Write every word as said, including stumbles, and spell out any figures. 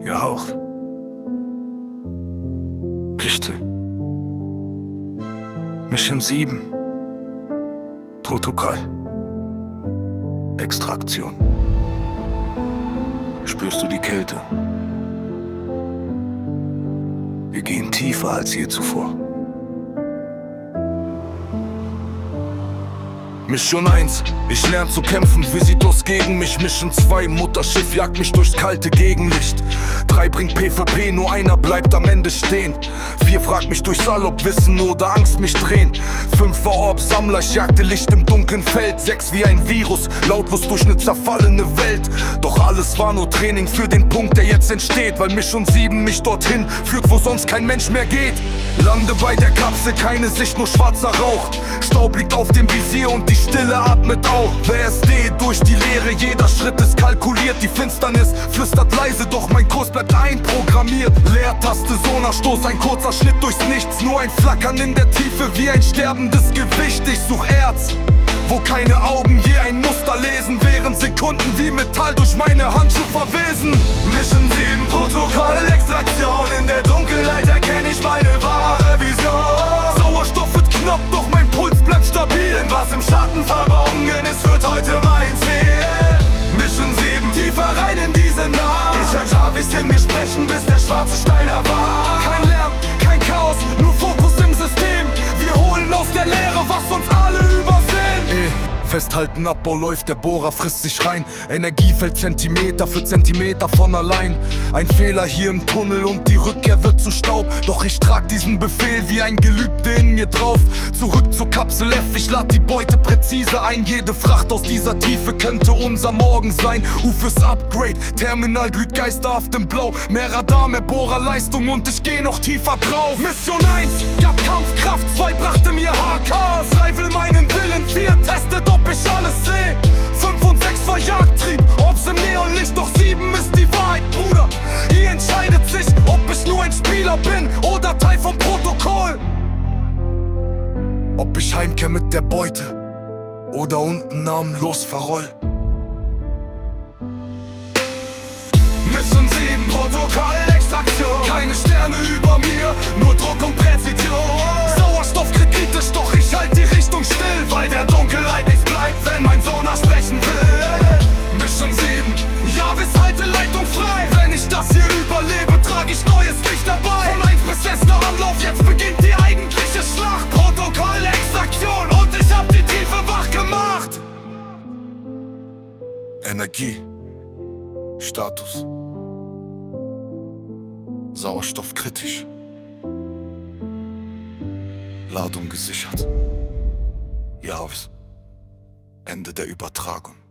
Ja auch. Richtig. Mission sieben. Protokoll. Extraktion. Spürst du die Kälte? Wir gehen tiefer als je zuvor. Mission eins, ich lerne zu kämpfen, Visitos gegen mich. Mission zwei, Mutterschiff jagt mich durchs kalte Gegenlicht. drei bringt P V P, nur einer bleibt am Ende stehen. vier fragt mich durchs All, ob Wissen oder Angst mich drehen. fünf war Orb, Sammler, ich jagte Licht im dunklen Feld. sechs wie ein Virus, lautlos durch ne zerfallene Welt. Doch alles war nur Training für den Punkt, der jetzt entsteht. Weil Mission sieben mich dorthin führt, wo sonst kein Mensch mehr geht. Lande bei der Kapsel, keine Sicht, nur schwarzer Rauch. Staub liegt auf dem Visier und die Stille atmet auch. W S D durch die Leere, jeder Schritt ist kalkuliert. Die Finsternis flüstert leise, doch mein Kurs bleibt einprogrammiert. Leertaste, Sonarstoß, ein kurzer Schnitt durchs Nichts. Nur ein Flackern in der Tiefe wie ein sterbendes Gewicht. Ich such Erz, wo keine Augen je ein Muster lesen, während Sekunden wie Metall durch meine Handschuhe verwesen. Mission sieben, Protokoll, Extraktion. In der Dunkelheit erkenne ich meine wahre Vision. Sauerstoff wird knapp, doch mein Puls bleibt stabil. Denn was im Schatten verborgen ist, wird heute mein Ziel. Mission sieben, tiefer rein in diese Nacht. Ich hör Jarvis in mir sprechen, bis der schwarze Stein erwacht. Kein Lärm, kein Chaos, nur Fokus im System. Wir holen aus der Leere, was uns alle übersehen. Ey, festhalten, Abbau läuft, der Bohrer frisst sich rein. Energie fällt Zentimeter für Zentimeter von allein. Ein Fehler hier im Tunnel und die Rückkehr wird zu Staub. Doch ich trag diesen Befehl wie ein Gelübde in mir drauf. Zurück zur Kapsel F, ich lad die Beute präzise ein. Jede Fracht aus dieser Tiefe könnte unser Morgen sein. U fürs Upgrade, Terminal glüht geisterhaft im Blau. Mehr Radar, mehr Bohrerleistung und ich geh noch tiefer drauf. Mission eins, gab Kampfkraft, zwei brachte mir H Ks. drei will meinen Willen, vier testet, ob ich alles seh. fünf und sechs war Jagdtrieb, ob's im Neonlicht, doch sieben ist die Wahrheit, Bruder. Hier entscheidet sich, ob ich nur ein Spieler bin oder Teil vom Protokoll. Ob ich heimkehr mit der Beute oder unten namenlos verroll. Mission sieben, Protokoll, Extraktion. Keine Sterne über mir, nur Druck und Präzision. Sauerstoff kritisch, doch ich halt die Richtung still, weil der Dunkelheit nichts bleibt, wenn mein Sonar sprechen will. Mission sieben, ja, bis halte Leitung frei. Wenn ich das hier überlebe, trage ich neues Licht dabei. Von eins bis sechster Anlauf, jetzt beginnt die eigentliche Schlacht. Protokoll, Extraktion und ich hab die Tiefe wach gemacht. Energie, Status, Sauerstoff kritisch, Ladung gesichert. Jarvis, Ende der Übertragung.